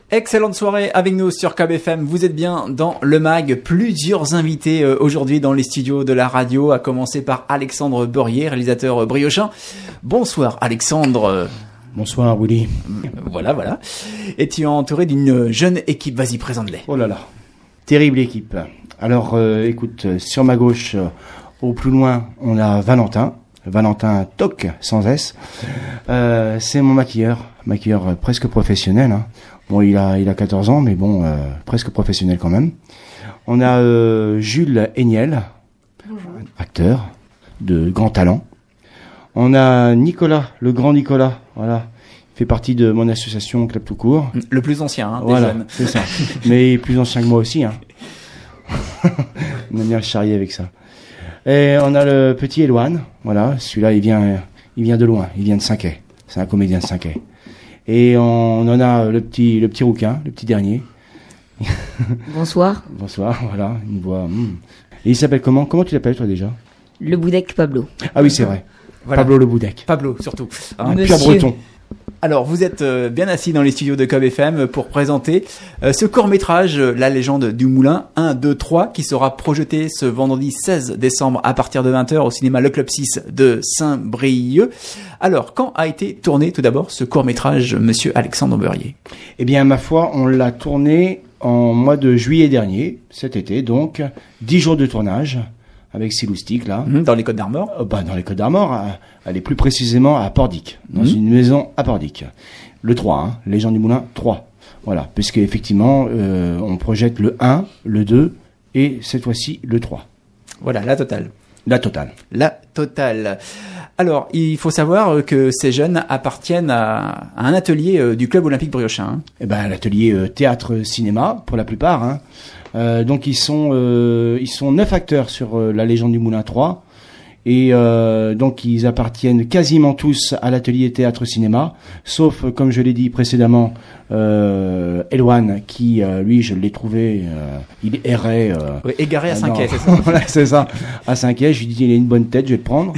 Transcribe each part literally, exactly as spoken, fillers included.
Excellente soirée avec nous sur K B F M. Vous êtes bien dans le mag. Plusieurs invités euh, aujourd'hui dans les studios de la radio, à commencer par Alexandre Beurrier, réalisateur euh, briochin. Bonsoir Alexandre. Bonsoir Willy. Voilà, voilà. Et tu es entouré d'une jeune équipe. Vas-y, présente-les. Oh là là. Terrible équipe. Alors euh, écoute, sur ma gauche, euh, au plus loin, on a Valentin. Valentin Toc, sans S. Euh, c'est mon maquilleur. Maquilleur euh, presque professionnel, hein. Bon, il a, il a quatorze ans, mais bon, euh, presque professionnel quand même. On a euh, Jules Héniel, bonjour, acteur de grand talent. On a Nicolas, le grand Nicolas, voilà. Il fait partie de mon association Club Tout Court. Le plus ancien, hein, des voilà, jeunes. c'est ça. Mais plus ancien que moi aussi, hein. On aime bien le charrier avec ça. Et on a le petit Eloane, voilà. Celui-là, il vient, il vient de loin, il vient de Cinquay. C'est un comédien de Cinquay. Et on en a le petit, le petit rouquin, le petit dernier. Bonsoir. Bonsoir, voilà, une voix. Hmm. Et il s'appelle comment? Comment tu l'appelles toi déjà? Le Boudec Pablo. Ah oui, c'est vrai. Voilà. Pablo le Boudec. Pablo, surtout. Un pur breton. Alors, vous êtes euh, bien assis dans les studios de K B F M pour présenter euh, ce court-métrage, euh, La légende du moulin un, deux, trois, qui sera projeté ce vendredi seize décembre à partir de vingt heures au cinéma Le Club six de Saint-Brieuc. Alors, quand a été tourné tout d'abord ce court-métrage, monsieur Alexandre Beurrier? Eh bien, ma foi, on l'a tourné en mois de juillet dernier, cet été, donc dix jours de tournage. Avec Siloustic, là. Mmh, dans les Côtes d'Armor euh, bah, Dans les Côtes d'Armor, elle est plus précisément à Pordic, dans mmh. une maison à Pordic. Le trois, hein, Légende du Moulin trois. Voilà, puisque effectivement, euh, on projette le un, le deux et cette fois-ci le trois. Voilà, la totale. La totale. La totale. Alors, il faut savoir que ces jeunes appartiennent à, à un atelier euh, du Club Olympique Briochin. Hein. Eh ben, l'atelier euh, théâtre-cinéma, pour la plupart, hein. Euh, donc ils sont euh, ils sont neuf acteurs sur euh, La Légende du Moulin trois et euh, donc ils appartiennent quasiment tous à l'atelier théâtre cinéma, sauf euh, comme je l'ai dit précédemment euh, Eloane qui euh, lui je l'ai trouvé euh, il errait euh, oui, égaré à euh, Cinquay, c'est ça. Voilà, c'est ça, à Cinquay. Je lui dis il a une bonne tête, je vais le prendre.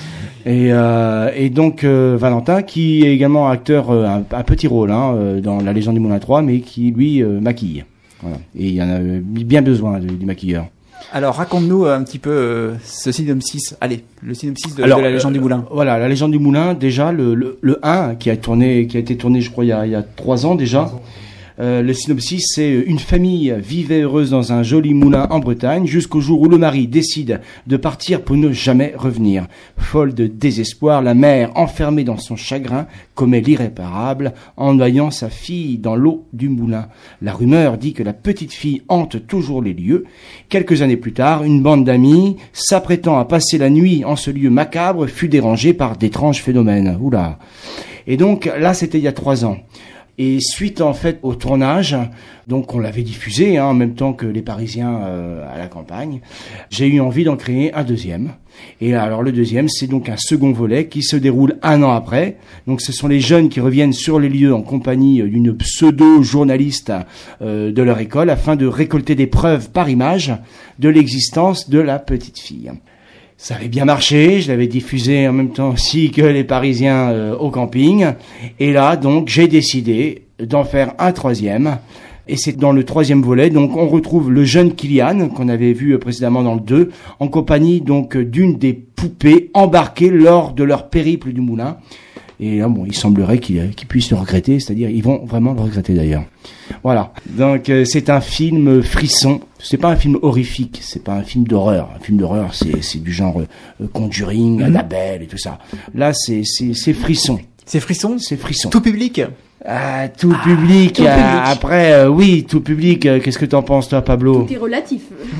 Et, euh, et donc euh, Valentin qui est également acteur euh, un, un petit rôle hein, euh, dans La Légende du Moulin trois, mais qui lui euh, maquille. Voilà. Et il y en a bien besoin du, du maquilleur. Alors raconte-nous un petit peu euh, ce synopsis. Allez, le synopsis de, Alors, de La Légende euh, du Moulin. Voilà, La Légende du Moulin. Déjà le, le, le un qui a tourné, qui a été tourné, je crois, il y a, il y a trois ans déjà. Euh, le synopsis, c'est une famille vivait heureuse dans un joli moulin en Bretagne jusqu'au jour où le mari décide de partir pour ne jamais revenir. Folle de désespoir, la mère, enfermée dans son chagrin, commet l'irréparable en noyant sa fille dans l'eau du moulin. La rumeur dit que la petite fille hante toujours les lieux. Quelques années plus tard, une bande d'amis, s'apprêtant à passer la nuit en ce lieu macabre, fut dérangée par d'étranges phénomènes. Oula. Et donc, là, c'était il y a trois ans. Et suite en fait au tournage, donc on l'avait diffusé hein, en même temps que les Parisiens euh, à la campagne, j'ai eu envie d'en créer un deuxième. Et alors le deuxième, c'est donc un second volet qui se déroule un an après. Donc ce sont les jeunes qui reviennent sur les lieux en compagnie d'une pseudo-journaliste euh, de leur école afin de récolter des preuves par image de l'existence de la petite fille. Ça avait bien marché, je l'avais diffusé en même temps aussi que les Parisiens euh, au camping. Et là, donc, j'ai décidé d'en faire un troisième. Et c'est dans le troisième volet, donc, on retrouve le jeune Kylian, qu'on avait vu précédemment dans le deux, en compagnie, donc, d'une des poupées embarquées lors de leur périple du moulin. Et là, bon, il semblerait qu'ils, qu'ils puissent le regretter, c'est-à-dire, ils vont vraiment le regretter d'ailleurs. Voilà. Donc, euh, c'est un film frisson. C'est pas un film horrifique, c'est pas un film d'horreur. Un film d'horreur, c'est, c'est du genre euh, Conjuring, mmh. Annabelle et tout ça. Là, c'est, c'est, c'est frisson. C'est frisson? C'est frisson. Tout public? Ah, tout ah, public. Tout euh, public. Après, euh, oui, tout public. Euh, qu'est-ce que t'en penses, toi, Pablo? Tout est relatif.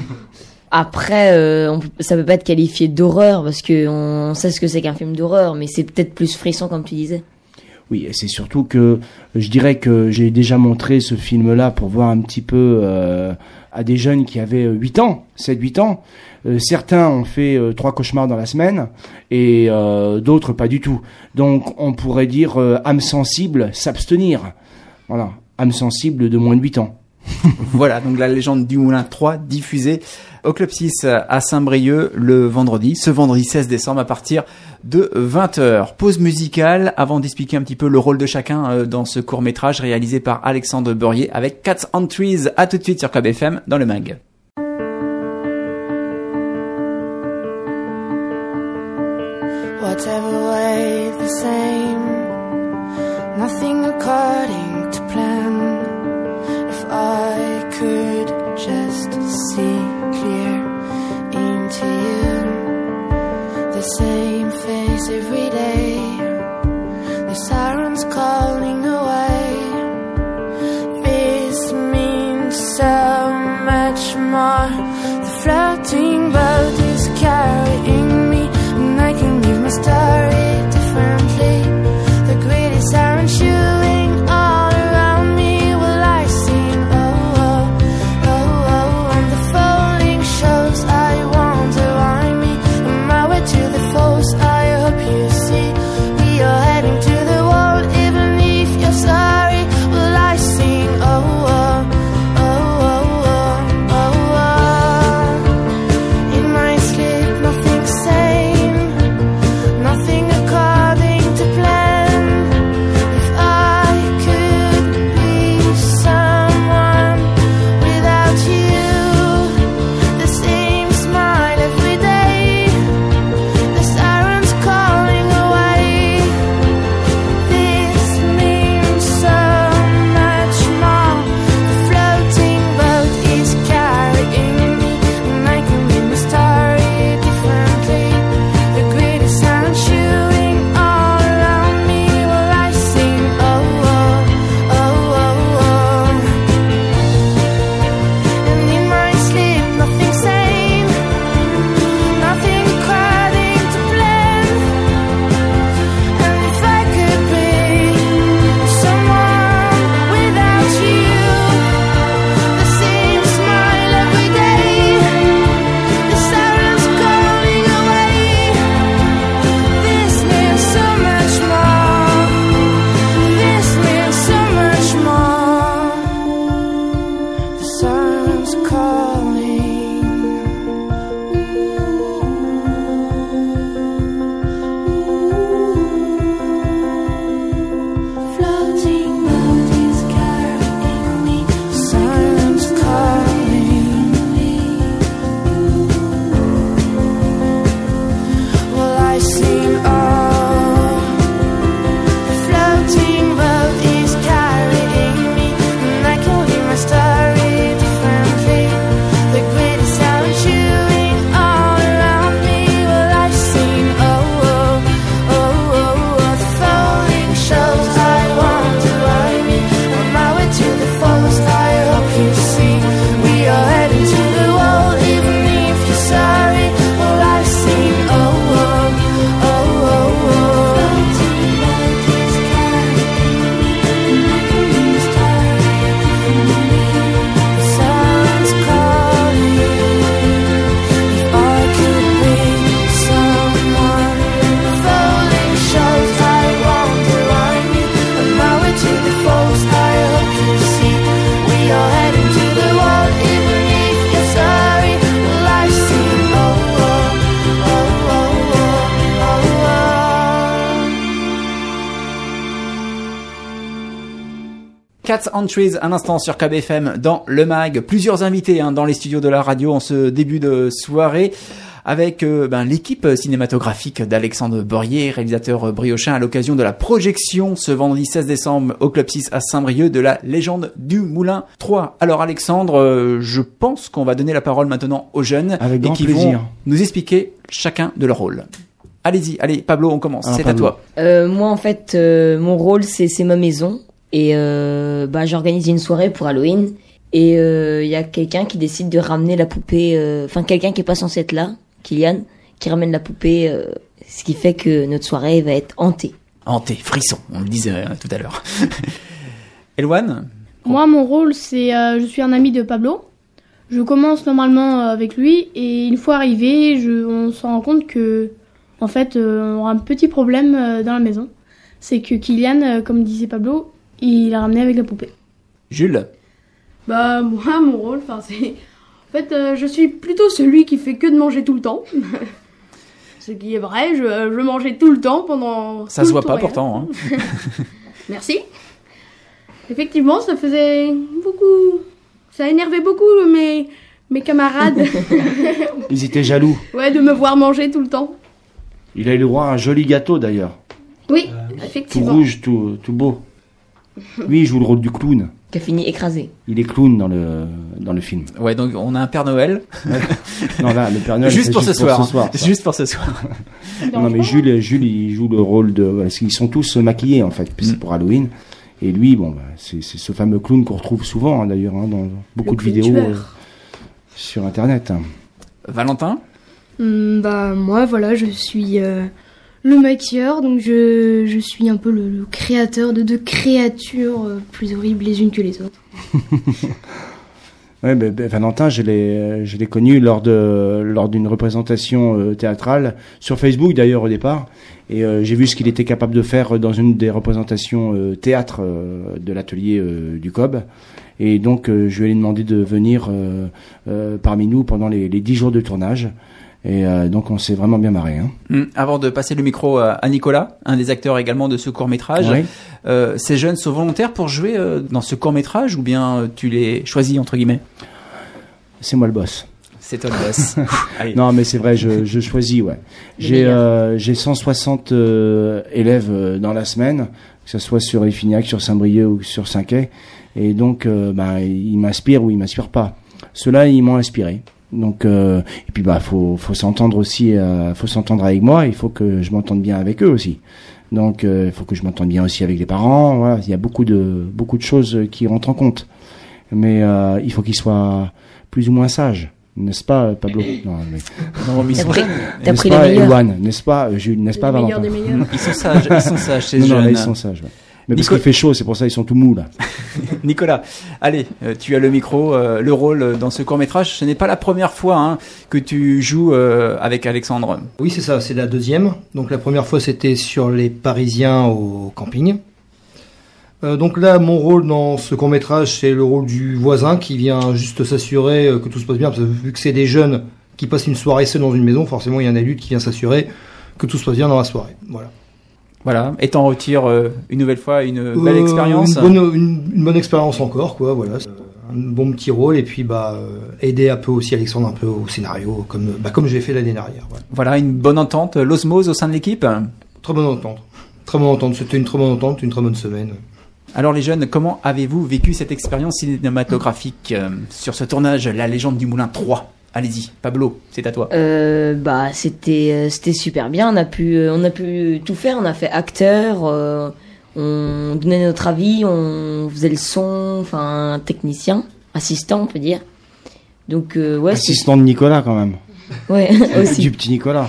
Après, euh, on, ça peut pas être qualifié d'horreur parce que on sait ce que c'est qu'un film d'horreur, mais c'est peut-être plus frisson comme tu disais. Oui, et c'est surtout que je dirais que j'ai déjà montré ce film-là pour voir un petit peu euh, à des jeunes qui avaient huit ans, sept huit ans. Euh, certains ont fait euh, trois cauchemars dans la semaine et euh, d'autres pas du tout. Donc on pourrait dire euh, âme sensible, s'abstenir. Voilà, âme sensible de moins de huit ans. Voilà, donc La Légende du Moulin trois diffusée au Club six à Saint-Brieuc le vendredi, ce vendredi seize décembre à partir de vingt heures. Pause musicale avant d'expliquer un petit peu le rôle de chacun dans ce court-métrage réalisé par Alexandre Beurrier avec Cats on Trees. À tout de suite sur Club F M dans le mag. Whatever way the same, nothing according to plan. If I could just see clear into you, the same face every day, the sirens calling away. This means so much more. The floating boat is carrying me, and I can leave my story differently. The greedy siren shooting all around me. Will I sing? Oh, oh, oh, oh. On the falling shows, I wonder why me. On my way to the falls, I hope you see. We are heading to the wall, even if you're sorry. Will I sing? Oh, oh, oh, oh, oh, oh, oh. In my sleep, nothing sane, nothing according to plan. If I could be someone without you, the same smile every day, the sirens calling away. This means so much more. The floating boat is carrying me, and I can read my story differently. The greedy sun shooting all around me. Will I sing? Oh, oh, oh, oh, oh. And in my sleep, nothing sane, nothing according to plan. And if I could be someone without you, the same smile every day, the sirens calling away. This means so much more. This means so much more. The sirens calling. Floating boat is carrying me. Sirens calling me. Will I sing? Oh, the floating boat is carrying me, and I can read my story differently. The greedy sound chewing all around me. Will I sing? Oh, oh, oh, oh, oh. The falling shows, I wonder why me. On my way to the falls, I hope you see. We are heading to the wall, even if you're sorry. Will I sing? Oh, oh, oh, oh, oh. Floating boat is carrying me, and I can read my story differently. The sirens calling. If I could be someone, the falling shows, I wonder why me. On my way to the falls, I hope you see. We are heading to the wall, even if you're sorry. Will I sing? Oh, oh, oh, oh, oh, oh, oh. Cats on Trees, un instant sur K B F M dans le mag. Plusieurs invités hein, dans les studios de la radio en ce début de soirée avec euh, ben, l'équipe cinématographique d'Alexandre Beurrier, réalisateur briochin, à l'occasion de la projection ce vendredi seize décembre au Club six à Saint-Brieuc de la Légende du Moulin trois. Alors Alexandre, euh, je pense qu'on va donner la parole maintenant aux jeunes Avec et grand qui plaisir. vont nous expliquer chacun de leur rôle. Allez-y, allez Pablo, on commence, Alors, c'est Pablo. à toi. Euh, moi, en fait, euh, mon rôle, c'est c'est ma maison. Et euh, bah, j'organise une soirée pour Halloween. Et il euh, y a quelqu'un qui décide de ramener la poupée... Enfin, quelqu'un qui est pas censé être là, Kylian, qui ramène la poupée, euh, ce qui fait que notre soirée va être hantée. Hanté, frisson, on le disait euh, tout à l'heure. Elwan? Moi, mon rôle, c'est euh, je suis un ami de Pablo. Je commence normalement euh, avec lui et une fois arrivé, je, on se rend compte que, en fait, euh, on aura un petit problème euh, dans la maison. C'est que Kylian, euh, comme disait Pablo, il a ramené avec la poupée. Jules? Bah moi mon rôle, enfin c'est, en En fait, euh, je suis plutôt celui qui fait que de manger tout le temps. Ce qui est vrai, je, je mangeais tout le temps pendant... Ça se voit pas pourtant. Hein. Merci. Effectivement, ça faisait beaucoup... Ça énervait beaucoup mes, mes camarades. Ils étaient jaloux. Ouais, de me voir manger tout le temps. Il a eu le droit à un joli gâteau d'ailleurs. Oui, Tout effectivement. rouge, tout, tout beau. Lui, il joue le rôle du clown. Qui a fini écrasé. Il est clown dans le, dans le film. Ouais, donc on a un Père Noël. Non, là, le Père Noël, juste c'est pour ce soir. ce soir, ça. Juste pour ce soir. Non, mais Jules, Jules, il joue le rôle de... Parce qu'ils sont tous maquillés, en fait, puis c'est Mm. pour Halloween. Et lui, bon, bah, c'est, c'est ce fameux clown qu'on retrouve souvent, hein, d'ailleurs, hein, dans beaucoup Le de clown vidéos tueur. euh, sur Internet. Hein. Valentin. Hum, bah moi voilà, je suis euh, le maquilleur, donc je, je suis un peu le, le créateur de deux créatures euh, plus horribles les unes que les autres. Ouais, ben, ben, Valentin, je l'ai, euh, je l'ai connu lors de lors d'une représentation euh, théâtrale sur Facebook d'ailleurs au départ, et euh, j'ai vu ce qu'il était capable de faire dans une des représentations euh, théâtre euh, de l'atelier euh, du C O B, et donc euh, je lui ai demandé de venir euh, euh, parmi nous pendant les, les dix jours de tournage, et euh, donc on s'est vraiment bien marré. Hein. Hum, Avant de passer le micro à à Nicolas, un des acteurs également de ce court-métrage, Ouais. euh, ces jeunes sont volontaires pour jouer euh, dans ce court-métrage ou bien euh, tu les choisis entre guillemets? C'est moi le boss. C'est toi le boss. Allez. Non, mais c'est vrai, je, je choisis, ouais. Les J'ai meilleurs. euh, j'ai cent soixante euh, élèves euh, dans la semaine, que ce soit sur Effignac, sur Saint-Brieuc ou sur Saint-Quay, et donc euh, ben ils m'inspirent ou ils m'inspirent pas. Ceux-là, ils m'ont inspiré. Donc euh, et puis bah faut faut s'entendre aussi, euh, faut s'entendre avec moi. Il faut que je m'entende bien avec eux aussi. Donc il euh, faut que je m'entende bien aussi avec les parents. Voilà, il y a beaucoup de beaucoup de choses qui rentrent en compte. Mais euh, il faut qu'ils soient plus ou moins sages, n'est-ce pas, Pablo? Non, mais... Non, mais ils T'as sont pris, jeunes. t'as N'est-ce pris pas, les meilleurs. Ewan, n'est-ce pas, Jules, n'est-ce pas, Les meilleurs Valentin? des meilleurs. Ils sont sages, ils sont sages ces Non, non, jeunes. là, ils sont sages. Ouais. Mais parce Nico- qu'il fait chaud, c'est pour ça ils sont tout mous là. Nicolas, allez, euh, tu as le micro, euh, le rôle euh, dans ce court-métrage. Ce n'est pas la première fois hein, que tu joues euh, avec Alexandre. Oui, c'est ça, c'est la deuxième. Donc la première fois, c'était sur les Parisiens au camping. Euh, donc là, mon rôle dans ce court-métrage, c'est le rôle du voisin qui vient juste s'assurer euh, que tout se passe bien. Parce que vu que c'est des jeunes qui passent une soirée seuls dans une maison, forcément, il y a un adulte qui vient s'assurer que tout se passe bien dans la soirée. Voilà. Voilà, et t'en retires euh, une nouvelle fois une belle Euh, expérience. Une bonne, une, une bonne expérience encore, quoi. Voilà. C'est, euh, un bon petit rôle et puis bah euh, aider un peu aussi Alexandre un peu au scénario, comme bah, comme j'ai fait l'année dernière. Voilà. Voilà, une bonne entente, l'osmose au sein de l'équipe. Très bonne entente. Très bonne entente. C'était une très bonne entente, une très bonne semaine. Alors les jeunes, comment avez-vous vécu cette expérience cinématographique euh, sur ce tournage La Légende du Moulin trois? Allez-y, Pablo, c'est à toi. Euh, bah c'était euh, c'était super bien. On a pu euh, on a pu tout faire. On a fait acteur. Euh, on donnait notre avis. On faisait le son. Enfin technicien, assistant on peut dire. Donc euh, ouais. c'est- Assistant de Nicolas quand même. Ouais aussi. Du petit Nicolas.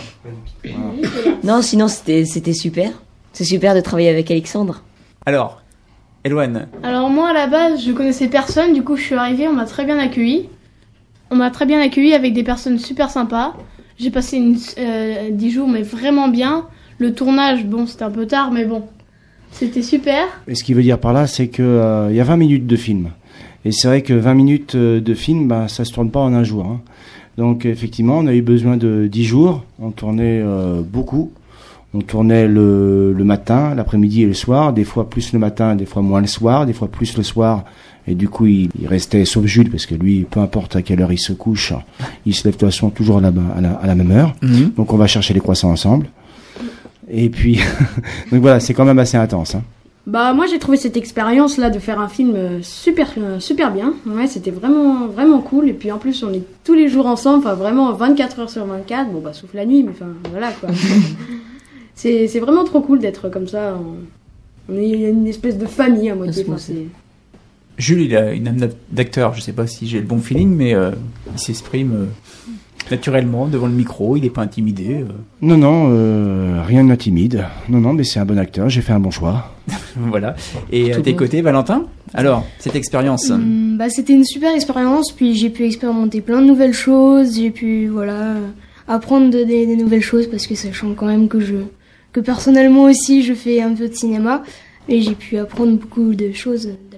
Non sinon c'était c'était super. C'est super de travailler avec Alexandre. Alors, Eloane, Alors moi à la base je connaissais personne, du coup je suis arrivée, on m'a très bien accueilli. On m'a très bien accueilli avec des personnes super sympas. J'ai passé une, euh, dix jours mais vraiment bien. Le tournage, bon c'était un peu tard mais bon, c'était super. Et ce qui veut dire par là, c'est que euh, il y a vingt minutes de film. Et c'est vrai que vingt minutes euh, de film, bah, ça se tourne pas en un jour. Hein. Donc effectivement, on a eu besoin de dix jours. On tournait euh, beaucoup. On tournait le, le matin, l'après-midi et le soir. Des fois plus le matin, des fois moins le soir, des fois plus le soir. Et du coup, il, il restait, sauf Jules, parce que lui, peu importe à quelle heure il se couche, il se lève de toute façon toujours à la, à la, à la même heure. Mhm. Donc on va chercher les croissants ensemble. Et puis, donc voilà, c'est quand même assez intense. Hein. Bah moi j'ai trouvé cette expérience là de faire un film euh, super euh, super bien. Ouais, c'était vraiment vraiment cool et puis en plus on est tous les jours ensemble, enfin vraiment vingt-quatre heures sur vingt-quatre. Bon bah sauf la nuit mais enfin voilà quoi. c'est c'est vraiment trop cool d'être comme ça. On, on est une espèce de famille à moitié. Enfin, c'est... Jules, il a une âme d'acteur. Je sais pas si j'ai le bon feeling, mais euh, il s'exprime euh, naturellement devant le micro. Il n'est pas intimidé. euh. Non, non, euh, rien ne m'intimide. Non, non, mais c'est un bon acteur, j'ai fait un bon choix. Voilà. Et à Tout tes bon. côtés, Valentin. Alors, cette expérience. Hum, bah, c'était une super expérience, puis j'ai pu expérimenter plein de nouvelles choses, j'ai pu voilà euh, apprendre de- des, des nouvelles choses parce que sachant quand même que je que personnellement aussi je fais un peu de cinéma et j'ai pu apprendre beaucoup de choses d'Alexandre.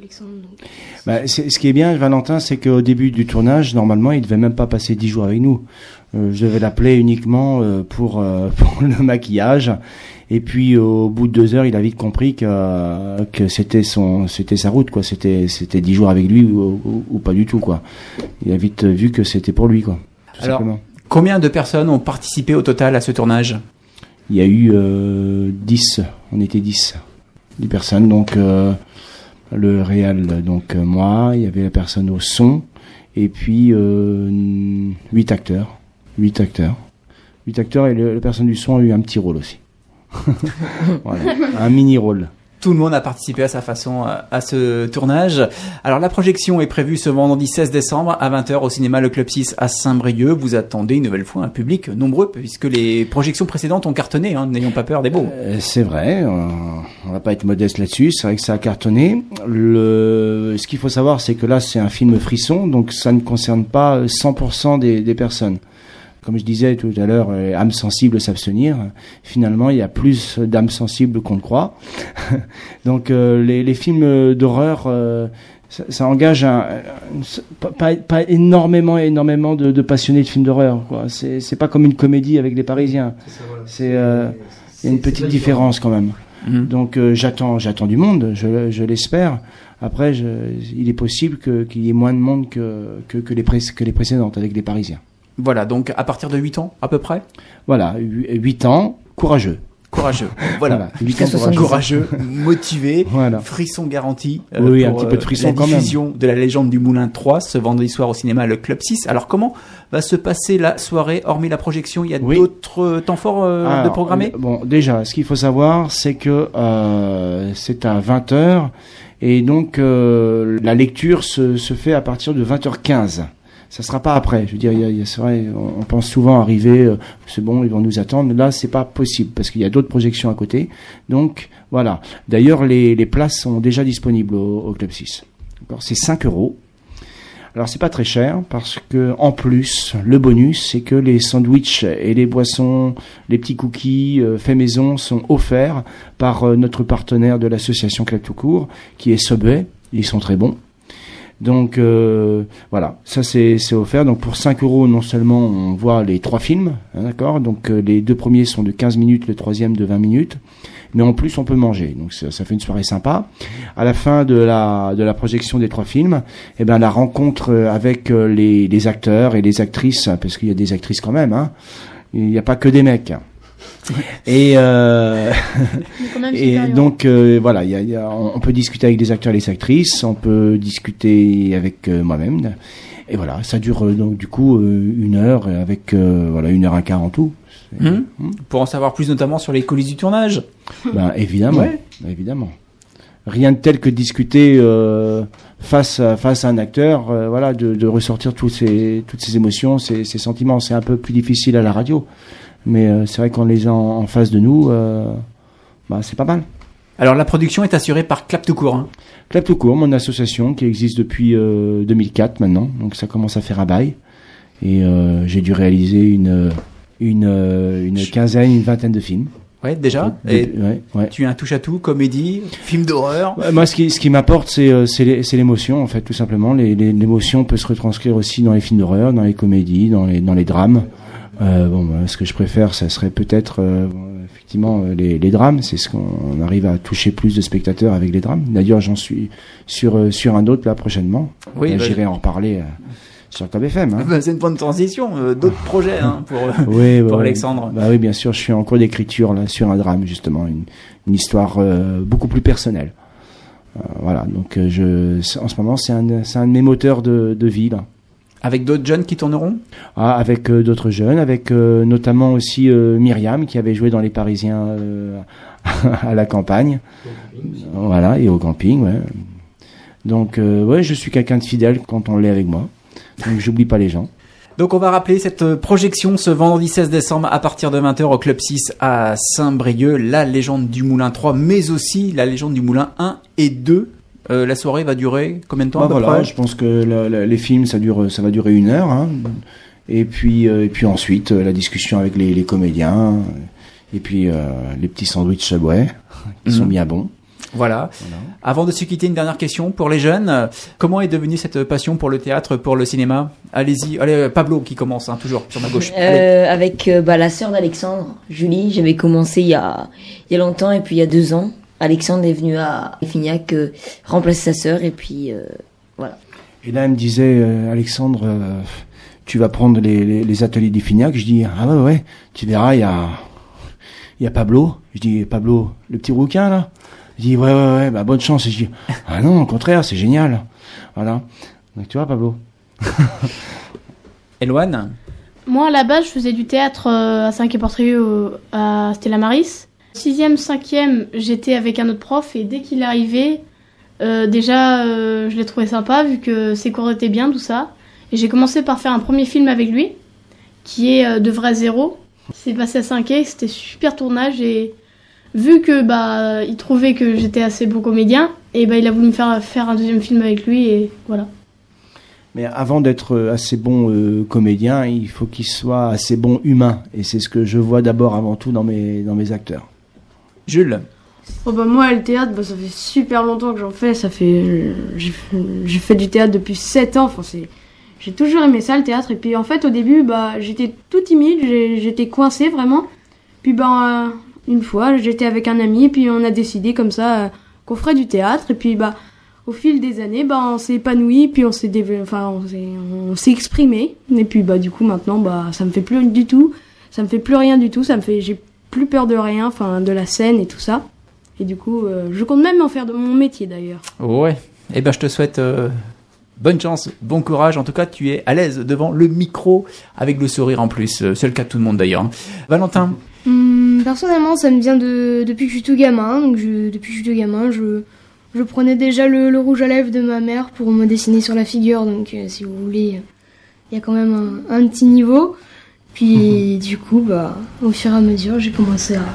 Alexandre. Donc... Bah, c'est, ce qui est bien, Valentin, c'est qu'au début du tournage, normalement, il devait même pas passer dix jours avec nous. Euh, je devais l'appeler uniquement euh, pour, euh, pour le maquillage. Et puis, au bout de deux heures, il a vite compris que, euh, que c'était son, c'était sa route, quoi. C'était, c'était dix jours avec lui ou, ou, ou pas du tout, quoi. Il a vite vu que c'était pour lui, quoi. Tout Alors, simplement. Combien de personnes ont participé au total à ce tournage? Il y a eu euh, dix, on était dix, dix personnes, donc euh, le réal, donc euh, moi, il y avait la personne au son, et puis euh, huit acteurs, huit acteurs, huit acteurs, et le, la personne du son a eu un petit rôle aussi, voilà, un mini rôle. Tout le monde a participé à sa façon à, à ce tournage. Alors la projection est prévue ce vendredi seize décembre à vingt heures au cinéma Le Club six à Saint-Brieuc. Vous attendez une nouvelle fois un public nombreux puisque les projections précédentes ont cartonné, hein, n'ayons pas peur des mots. Euh, c'est vrai, on, on va pas être modeste là-dessus, c'est vrai que ça a cartonné. Le, ce qu'il faut savoir, c'est que là c'est un film frisson, donc ça ne concerne pas cent pour cent des, des personnes. Comme je disais tout à l'heure, euh, âmes sensibles s'abstenir. Finalement, il y a plus d'âmes sensibles qu'on ne croit. Donc, euh, les, les films d'horreur, euh, ça, ça engage un, un, pas, pas énormément, énormément de, de passionnés de films d'horreur, quoi. C'est, c'est pas comme une comédie avec les Parisiens. C'est, ça, voilà. c'est, euh, il y a une petite différence quand même. Mmh. Donc, euh, j'attends, j'attends du monde, je, je l'espère. Après, je, il est possible que, qu'il y ait moins de monde que, que, que, les, pré- que les précédentes avec les Parisiens. Voilà, donc à partir de huit ans, à peu près. Voilà, huit ans, courageux. Courageux, voilà. voilà huit ans courageux, courageux motivé, voilà. Frisson garanti. Euh, oui, pour, un petit peu de frisson euh, quand même. La diffusion de La Légende du Moulin trois, ce vendredi soir au cinéma Le Club six. Alors comment va se passer la soirée, hormis la projection? Il y a oui. d'autres temps forts euh, Alors, de programmer? Bon, déjà, ce qu'il faut savoir, c'est que euh, c'est à vingt heures, et donc euh, la lecture se, se fait à partir de vingt heures quinze. Ça sera pas après. Je veux dire, il y a, il y a, c'est vrai, on, on pense souvent arriver, euh, c'est bon, ils vont nous attendre. Là, c'est pas possible parce qu'il y a d'autres projections à côté. Donc, voilà. D'ailleurs, les, les places sont déjà disponibles au, au Club six. D'accord, c'est cinq euros. Alors, c'est pas très cher parce que, en plus, le bonus, c'est que les sandwichs et les boissons, les petits cookies euh, faits maison sont offerts par euh, notre partenaire de l'association Club tout court, qui est Subway. Ils sont très bons. Donc euh, voilà, ça c'est, c'est offert. Donc pour cinq euros, non seulement on voit les trois films, hein, d'accord. Donc euh, les deux premiers sont de quinze minutes, le troisième de vingt minutes, mais en plus on peut manger. Donc ça, ça fait une soirée sympa. À la fin de la de la projection des trois films, eh ben la rencontre avec euh, les les acteurs et les actrices, parce qu'il y a des actrices quand même. Hein. Il n'y a pas que des mecs. Et, euh, et donc euh, voilà, y a, y a, on peut discuter avec les acteurs et les actrices, on peut discuter avec euh, moi-même, et voilà, ça dure euh, donc du coup euh, une heure avec euh, voilà une heure un quart en tout. Mmh. Mmh. Pour en savoir plus notamment sur les coulisses du tournage. Ben évidemment, ouais. évidemment. Rien de tel que discuter euh, face à, face à un acteur, euh, voilà, de, de ressortir toutes ces toutes ces émotions, ces, ces sentiments. C'est un peu plus difficile à la radio. Mais euh, c'est vrai qu'on les a en, en face de nous, euh, bah, c'est pas mal. Alors la production est assurée par Clap tout court. Hein. Clap tout court, mon association qui existe depuis euh, deux mille quatre maintenant, donc ça commence à faire un bail. Et euh, j'ai dû réaliser une une euh, une quinzaine, une vingtaine de films. Ouais, déjà. De, et de, ouais, ouais. Tu as un touche à tout, comédie, film d'horreur. Ouais, moi, ce qui ce qui m'apporte, c'est euh, c'est, les, c'est l'émotion en fait, tout simplement. Les, les, l'émotion peut se retranscrire aussi dans les films d'horreur, dans les comédies, dans les dans les drames. Euh, bon, bah, ce que je préfère, ça serait peut-être euh, bon, effectivement euh, les, les drames. C'est ce qu'on arrive à toucher plus de spectateurs avec les drames. D'ailleurs, j'en suis sur euh, sur un autre là prochainement. Oui, là, bah, j'irai en reparler euh, sur K B F M. Hein. Bah, c'est une bonne transition. Euh, d'autres projets hein, pour euh, oui, pour bah, Alexandre. Bah oui, bien sûr. Je suis en cours d'écriture là sur un drame justement, une, une histoire euh, beaucoup plus personnelle. Euh, voilà. Donc euh, je en ce moment, c'est un c'est un de mes moteurs de de vie là. Avec d'autres jeunes qui tourneront? Ah, avec euh, d'autres jeunes, avec euh, notamment aussi euh, Myriam qui avait joué dans Les Parisiens euh, à la campagne, voilà, et au camping. Ouais. Donc, euh, ouais, je suis quelqu'un de fidèle quand on l'est avec moi. Donc, j'oublie pas les gens. Donc on va rappeler cette projection ce vendredi seize décembre à partir de vingt heures au Club six à Saint-Brieuc, La Légende du Moulin trois, mais aussi La Légende du Moulin un et deux. Euh, la soirée va durer combien de temps? Bah à peu voilà, près je pense que la, la, les films ça dure, ça va durer une heure, hein. Et puis euh, et puis ensuite euh, la discussion avec les, les comédiens, et puis euh, les petits sandwichs Subway qui mmh. sont bien bons. Voilà. Voilà. Avant de se quitter, une dernière question pour les jeunes. Comment est devenue cette passion pour le théâtre, pour le cinéma? Allez-y, allez, Pablo qui commence, hein, toujours sur ma gauche. Euh, avec euh, bah, la sœur d'Alexandre, Julie. J'avais commencé il y a il y a longtemps et puis il y a deux ans, Alexandre est venu à Fignac euh, remplacer sa sœur et puis euh, voilà. Et là, elle me disait, euh, Alexandre, euh, tu vas prendre les, les, les ateliers d'Ifignac. Je dis, ah ouais, ouais, tu verras, il y a, il y a Pablo. Je dis, Pablo, le petit rouquin, là. Je dis, ouais, ouais, ouais, bah, bonne chance. Et je dis, ah non, au contraire, c'est génial. Voilà. Donc, tu vois, Pablo. Eloane? Moi, à la base, je faisais du théâtre euh, à Saint-Quay-Portrieux à Stella Maris. Sixième, cinquième, j'étais avec un autre prof et dès qu'il est arrivé, euh, déjà, euh, je l'ai trouvé sympa vu que ses cours étaient bien, tout ça. Et j'ai commencé par faire un premier film avec lui, qui est euh, De Vrai Zéro. C'est passé à Saint-Quay, c'était super tournage et vu que bah il trouvait que j'étais assez bon comédien, et bah il a voulu me faire faire un deuxième film avec lui et voilà. Mais avant d'être assez bon euh, comédien, il faut qu'il soit assez bon humain. Et c'est ce que je vois d'abord avant tout dans mes, dans mes acteurs. Jules? Oh bah moi le théâtre, bah, ça fait super longtemps que j'en fais, ça fait j'ai, j'ai fait du théâtre depuis sept ans, enfin c'est j'ai toujours aimé ça le théâtre et puis en fait au début bah j'étais tout timide, j'ai, j'étais coincée vraiment. Puis bah euh, une fois, j'étais avec un ami puis on a décidé comme ça euh, qu'on ferait du théâtre et puis bah au fil des années, bah on s'est épanoui puis on s'est dév... enfin on s'est on s'est exprimé et puis bah du coup maintenant bah ça me fait plus du tout, ça me fait plus rien du tout, ça me fait j'ai plus peur de rien, enfin de la scène et tout ça. Et du coup, euh, je compte même en faire de mon métier d'ailleurs. Ouais. Eh ben, je te souhaite euh, bonne chance, bon courage. En tout cas, tu es à l'aise devant le micro avec le sourire en plus. Euh, C'est le cas de tout le monde d'ailleurs. Hein. Valentin? Hum, personnellement, ça me vient de depuis que je suis tout gamin. Donc, je, depuis que je suis tout gamin, je, je prenais déjà le, le rouge à lèvres de ma mère pour me dessiner sur la figure. Donc, euh, si vous voulez, il y a quand même un, un petit niveau. Puis, mmh. du coup, bah, au fur et à mesure, j'ai commencé à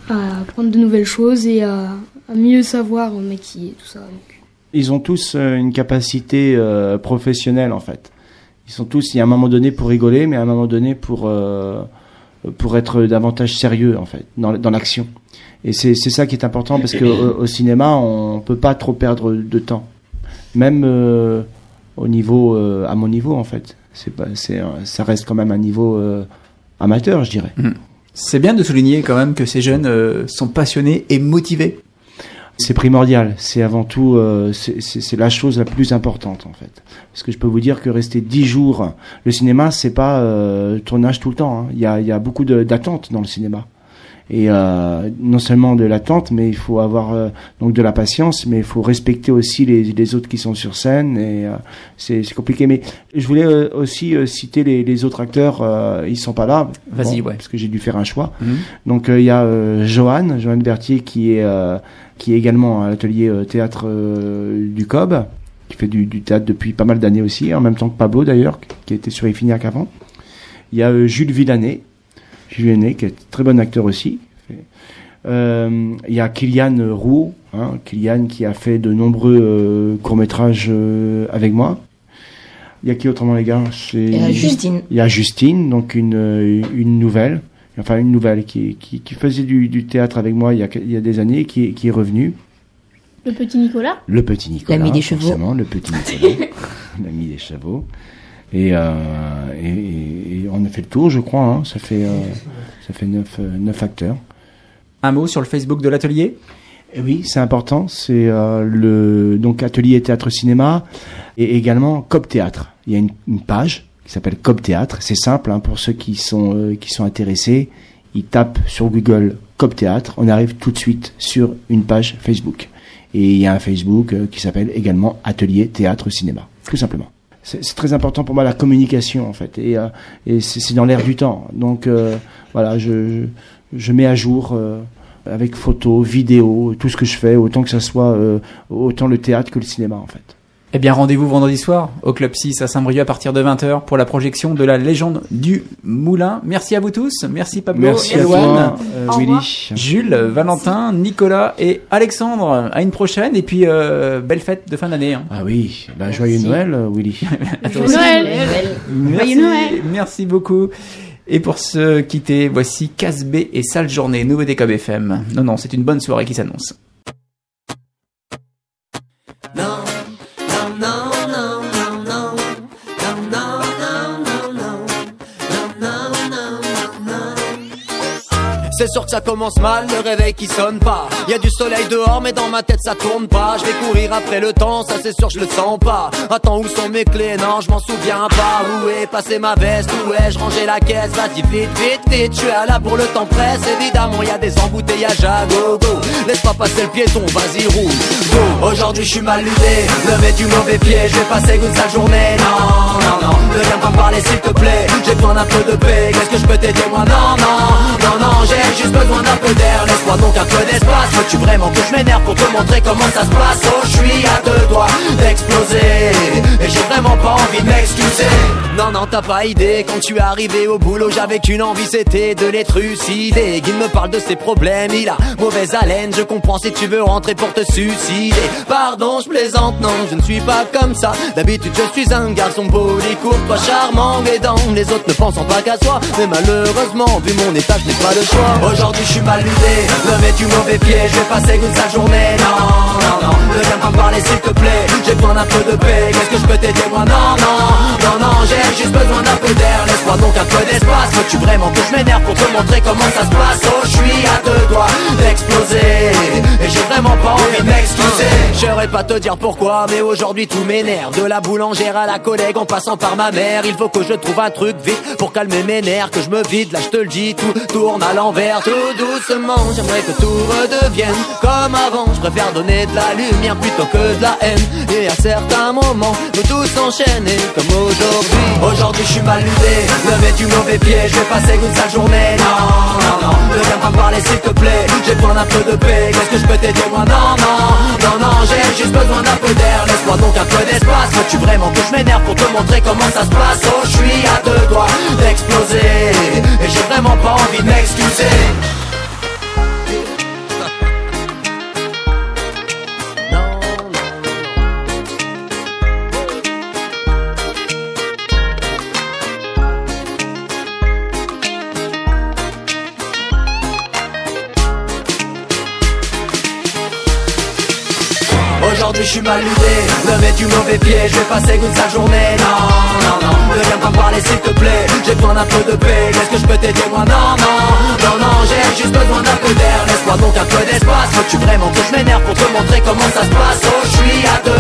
à apprendre de nouvelles choses et à, à mieux savoir maquiller, tout ça. Donc. Ils ont tous euh, une capacité euh, professionnelle, en fait. Ils sont tous, il y a un moment donné pour rigoler, mais à un moment donné pour, euh, pour être davantage sérieux, en fait, dans, dans l'action. Et c'est, c'est ça qui est important, parce qu'au au cinéma, on peut pas trop perdre de temps. Même euh, au niveau, euh, à mon niveau, en fait. C'est pas, c'est, ça reste quand même un niveau euh, amateur, je dirais. Mmh. C'est bien de souligner quand même que ces jeunes euh, sont passionnés et motivés. C'est primordial. C'est avant tout, euh, c'est, c'est, c'est la chose la plus importante en fait. Parce que je peux vous dire que rester dix jours, le cinéma, c'est pas euh, tournage tout le temps. Hein. Il y a, il y a beaucoup de, d'attentes dans le cinéma. Et euh, non seulement de l'attente, mais il faut avoir euh, donc de la patience, mais il faut respecter aussi les, les autres qui sont sur scène. Et euh, c'est, c'est compliqué. Mais je voulais euh, aussi euh, citer les, les autres acteurs. Euh, ils sont pas là. Vas-y, bon, ouais. Parce que j'ai dû faire un choix. Mmh. Donc euh, il y a euh, Johan, Johan Berthier, qui est euh, qui est également à l'atelier euh, théâtre euh, du C O B, qui fait du, du théâtre depuis pas mal d'années aussi, en même temps que Pablo d'ailleurs, qui était sur Ifignac avant. Il y a euh, Jules Villanet. Jules Villanet, qui est très bon acteur aussi. Euh, il y a Kylian Rouault, hein, Kylian qui a fait de nombreux euh, courts-métrages euh, avec moi. Il y a qui autrement les gars? C'est... Il y a Justine. Il y a Justine, donc une, une nouvelle, enfin une nouvelle qui, qui, qui faisait du, du théâtre avec moi il y a, il y a des années, qui, qui est revenue. Le petit Nicolas. Le petit Nicolas. L'ami des chevaux. Le petit Nicolas. L'ami des chevaux. Et, euh, et, et, et on a fait le tour, je crois. Hein. Ça fait, euh, ça fait neuf, euh, neuf acteurs. Un mot sur le Facebook de l'atelier? Et oui, c'est important. C'est euh, le donc atelier théâtre cinéma et également C O B Théâtre. Il y a une, une page qui s'appelle C O B Théâtre. C'est simple hein, pour ceux qui sont euh, qui sont intéressés. Ils tapent sur Google C O B Théâtre. On arrive tout de suite sur une page Facebook. Et il y a un Facebook euh, qui s'appelle également Atelier Théâtre Cinéma. Tout simplement. C'est, c'est très important pour moi la communication en fait. Et, euh, et c'est, c'est dans l'air du temps. Donc euh, voilà, je, je je mets à jour euh, avec photos, vidéos, tout ce que je fais, autant que ça soit euh, autant le théâtre que le cinéma en fait. Eh bien, rendez-vous vendredi soir au Club six à Saint-Brieuc à partir de vingt heures pour la projection de la légende du Moulin. Merci à vous tous. Merci Pablo, Merci Eloane, à toi, euh, Willy, Jules, Valentin, Nicolas et Alexandre. À une prochaine et puis euh, belle fête de fin d'année. Hein. Ah oui, bah, joyeux Noël, euh, Willy. Joyeux Noël. Merci, Joyeux Noël. merci beaucoup. Et pour se quitter, voici Casbé et Sale Journée, nouveau des C O B F M. Non, non, c'est une bonne soirée qui s'annonce. C'est sûr que ça commence mal, le réveil qui sonne pas. Y a du soleil dehors mais dans ma tête ça tourne pas. Je vais courir après le temps, ça c'est sûr je le sens pas. Attends, où sont mes clés? Non, je m'en souviens pas. Où est passée ma veste? Où ai-je rangé la caisse? Vas-y vite, vite, vite, je suis à là pour le temps presse. Évidemment y a des embouteillages à gogo. Laisse pas passer le piéton, vas-y roule go. Aujourd'hui je suis mal luné, levé du mauvais pied. Je vais passer une sale journée. Non, non, non, ne viens pas me parler s'il te plaît. J'ai besoin d'un peu de paix, qu'est-ce que je peux t'aider moi? Non, non, non, non, j'ai juste besoin d'un peu d'air. Laisse-moi donc un peu d'espace. Veux-tu vraiment que je m'énerve pour te montrer comment ça se passe? Oh, je suis à deux doigts d'exploser et j'ai vraiment pas envie de m'excuser. Non, non, t'as pas idée, quand tu es arrivé au boulot, j'avais qu'une envie, c'était de les trucider. Il me parle de ses problèmes, il a mauvaise haleine. Je comprends si tu veux rentrer pour te suicider. Pardon, je plaisante, non, je ne suis pas comme ça. D'habitude, je suis un garçon poli, courtois, charmant, aidant les autres ne pensant pas qu'à soi. Mais malheureusement, vu mon état, je n'ai pas le choix. Aujourd'hui, je suis mal luné, levé du mauvais pied. Je vais passer une sale journée. Non, non, non, ne viens pas me parler s'il te plaît. J'ai besoin d'un peu de paix, qu'est-ce que je peux t'aider moi? Non, non, non, non, j'ai juste besoin d'un peu d'air. Laisse-moi donc un peu d'espace. Veux-tu vraiment que je m'énerve pour te montrer comment ça se passe? Oh, je suis à deux doigts d'exploser et j'ai vraiment pas envie de m'excuser. J'aurais pas te dire pourquoi, mais aujourd'hui tout m'énerve. De la boulangère à la collègue en passant par ma mère. Il faut que je trouve un truc vite pour calmer mes nerfs. Que je me vide, là je te le dis, tout tourne à l'envers. Tout doucement, j'aimerais que tout redevienne comme avant. Je préfère donner de la lumière plutôt que de la haine. Et à certains moments, nous tous enchaîner comme aujourd'hui. Aujourd'hui je suis mal luné, levé du mauvais pied. Je vais passer une sale journée. Non, non, non, ne viens pas me parler s'il te plaît. J'ai besoin d'un peu de paix, qu'est-ce que je peux t'aider moi? Non, non, non, non, j'ai juste besoin d'un peu d'air. Laisse-moi donc un peu d'espace. Veux-tu vraiment que je m'énerve pour te montrer comment ça se passe? Oh, je suis à deux doigts d'exploser et j'ai vraiment pas envie de m'excuser. Aujourd'hui je suis mal luné, levé du mauvais pied. Je vais passer une sale journée. Non, non, non, ne viens pas me parler s'il te plaît. J'ai besoin d'un peu de paix, qu'est-ce que je peux t'aider moi? Non, non, non, non, j'ai juste besoin d'un peu d'air. Laisse-moi donc un peu d'espace. Veux-tu vraiment que je m'énerve pour te montrer comment ça se passe? Oh, je suis à deux